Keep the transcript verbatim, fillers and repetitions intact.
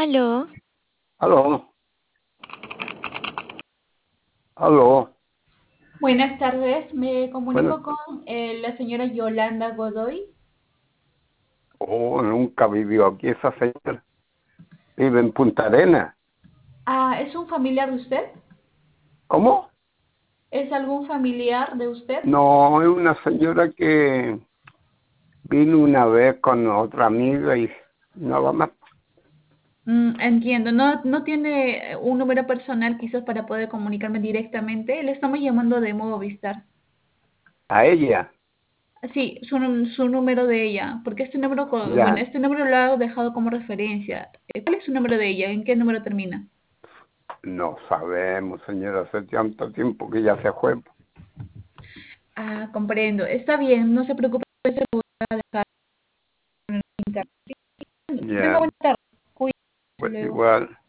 Aló, Aló, aló. Buenas tardes, me Bueno, comunico con eh, la señora Yolanda Godoy. oh, nunca vivió aquí esa señora. Vive en Punta Arenas. Ah, ¿es un familiar de usted? ¿Cómo? ¿Es algún familiar de usted? No, es una señora que vino una vez con otra amiga y nada más. Mm, entiendo, no, no tiene un número personal quizás para poder comunicarme directamente. Le estamos llamando de Movistar. A ella, Sí, su, num- su número de ella, porque este número, co- bueno, ya. este número lo ha dejado como referencia. Eh, ¿Cuál es su número de ella? ¿En qué número termina? No sabemos, señora, hace tanto tiempo que ya se fue. Ah, comprendo. Está bien, no se preocupe, se lo voy a dejar en internet. Tenga Ya, buena tarde. Cuídese, hasta pues luego. igual.